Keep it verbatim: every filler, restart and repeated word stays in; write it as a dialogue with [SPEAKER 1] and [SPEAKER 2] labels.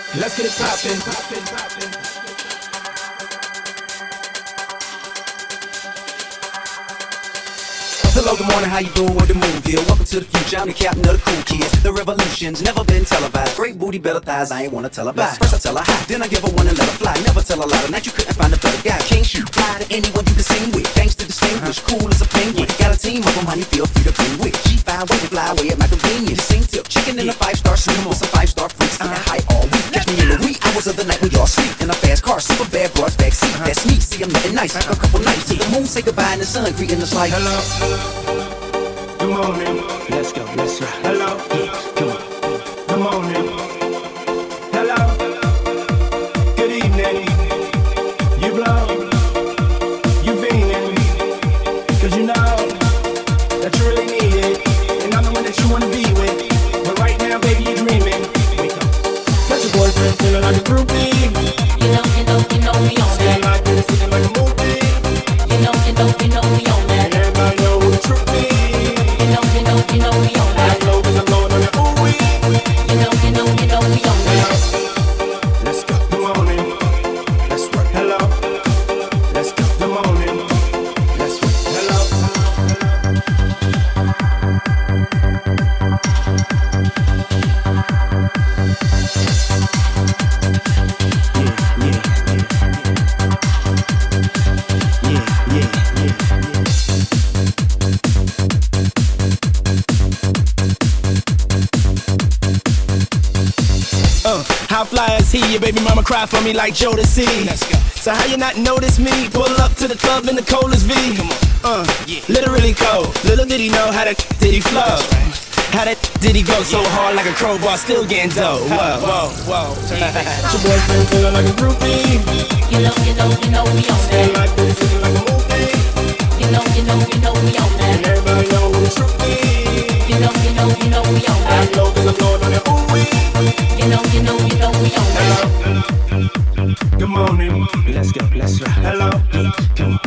[SPEAKER 1] Let's get it poppin', poppin', poppin'. Hello, good morning, how you doing? What the move here? Welcome to the future, I'm the captain of the cool kids. The revolution's never been televised. Great booty, better thighs, I ain't wanna tell her bye. First I tell her hi, then I give her one and let her fly. Never tell a lie, tonight you couldn't find a better guy. Can't shoot, fly to anyone you can sing with. Thanks to distinguished, cool as a penguin. Got a team of them, honey, feel free to bring with. G five, way to fly away at my convenience. Sing tip, chicken in a five-star suite with some five-star freaks. Getting high all week, catch me in the wee hours of the night when y'all sleep. In a fast car, super bad broads backseat. That's me, see I'm nothing nice. A couple nights to the moon, say goodbye in the sun, greeting us like hello. Good morning. Let's go. Let's ride. Hello. Come on. Good morning. Hello. Good evening. You blow. You feeling. Cause you know that you really need it. And I'm the one that you wanna be with. But right now, baby, you're dreaming. Wake up. Got your boyfriend feeling like a groupie.
[SPEAKER 2] You know, you know, you know we on that.
[SPEAKER 1] Feeling like this, feeling like a movie.
[SPEAKER 2] You know, you know, you know we on that.
[SPEAKER 1] And everybody know who the truth is.
[SPEAKER 2] You know, you know, you know we on that.
[SPEAKER 1] I know cause I'm blowing on that ooh wee.
[SPEAKER 2] You know, you know, you know we on that.
[SPEAKER 1] Let's go. Good morning. Let's work. Hello. Let's go. Good morning. Let's work. Hello. Yeah, yeah, yeah. Yeah, yeah, yeah. Uh, how fly is he? Your baby mama cry for me like Jodeci. Let's go. So how you not notice me? Pull up to the club in the coldest V. Come on. Uh, yeah. Literally cold. Little did he know how that did he flow. Right. How that did he go so hard like a crowbar, still getting dough. Whoa, whoa, whoa. Your boyfriend feeling like a groupie.
[SPEAKER 2] You know, you know, you know we on
[SPEAKER 1] Feeling
[SPEAKER 2] that.
[SPEAKER 1] like this, feeling like a movie.
[SPEAKER 2] You know, you know, you know we on
[SPEAKER 1] And
[SPEAKER 2] that.
[SPEAKER 1] everybody know who the truth is.
[SPEAKER 2] You know, you know, you know we on
[SPEAKER 1] I
[SPEAKER 2] that.
[SPEAKER 1] know cause I'm blowing on that ooh wee.
[SPEAKER 2] You know, you know, you know we on that.
[SPEAKER 1] Hello. Good morning. Let's go. Let's ride. Hello. Come on.